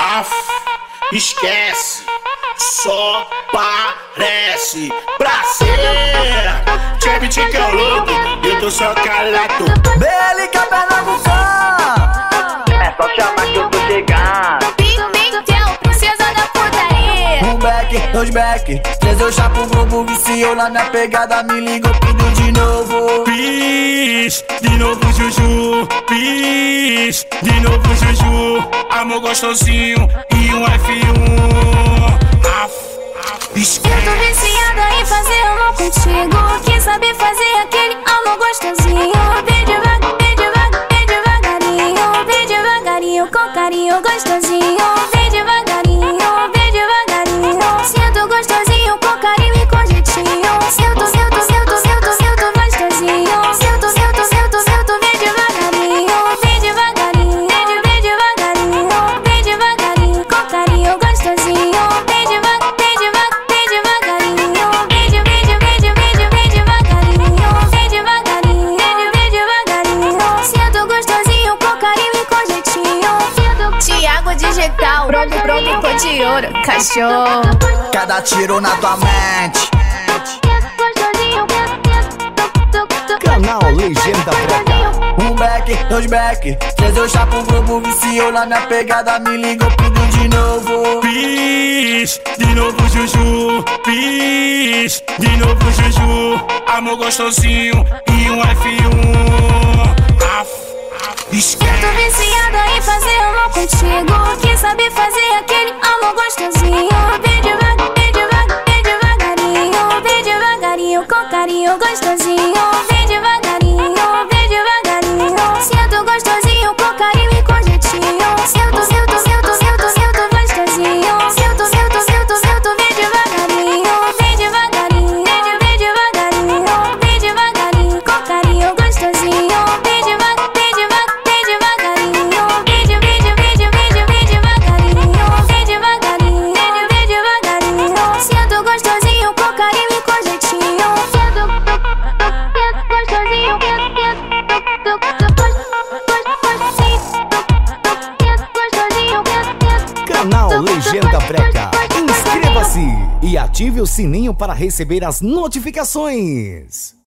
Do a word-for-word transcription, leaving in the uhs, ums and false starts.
Aff, esquece, só parece pra ser. Chevy que é o louco, eu tô só calado. Bélica Pernambucana, é só chamar que eu tô chegando. Pimentel, princesa da putaria. Um back, dois back, três eu chapo o globo, viciou na minha pegada, me ligou, pediu de novo. Bis, de novo Juju, bis, de novo Juju. Amor gostosinho e um F um. Aff, esquece. Eu tô viciada em fazer amor contigo. Quem sabe fazer aquele amor gostosinho? Vem devagar, vem devagar, vem devagarinho. Vem devagarinho, com carinho gostosinho. Vem devagarinho, vem devagarinho. Sinto gostosinho, com carinho e com jeitinho. Sinto, sinto, sinto, sinto, sinto gostosinho. Sinto, sinto, sinto, sinto, vem devagarinho. Vem devagarinho, vem, vem devagarinho. Vem devagarinho, com carinho gostosinho. Vem devagar, vem devagar, vem devagarinho. Vem de, vem de, vem de, vem de, vem devagarinho. Vem devagarinho, vem, vem devagarinho. Sinto gostosinho, com carinho e com jeitinho. Sinto Thiago Digital, pronto, pronto, cor de ouro, cachorro. Cada tiro na tua mente. Canal Legenda Brega. Um back, dois back, três eu chapo o globo, viciou na minha pegada, me ligou, pediu de novo. Bis, de novo Juju, bis, de novo Juju. Amor gostosinho e um F um. Aff, esquece. Tô viciada em fazer amor contigo. Quem sabe fazer aquele amor gostosinho? Vem devagar, vem devagar, vem devagarinho. Vem devagarinho, com carinho gostosinho. Vem devagarinho, vem devagarinho. Sinto gostosinho, com carinho e com jeitinho. Sinto, sinto, sinto, sinto, sinto gostosinho. Sinto, sinto, sinto, sinto, vem devagarinho. Vem devagarinho, vem, de- vem devagarinho. Vem devagarinho, com carinho gostosinho. Vem devagar, vem devagar, vem devagarinho. Vem de, vem de, vem de, vem de, vem devagarinho. Vem devagarinho, vem, de- vem devagarinho. Sinto gostosinho, com carinho e com jeitinho. Sinto gostosinho, Canal Legenda Brega. Inscreva-se e ative o sininho para receber as notificações.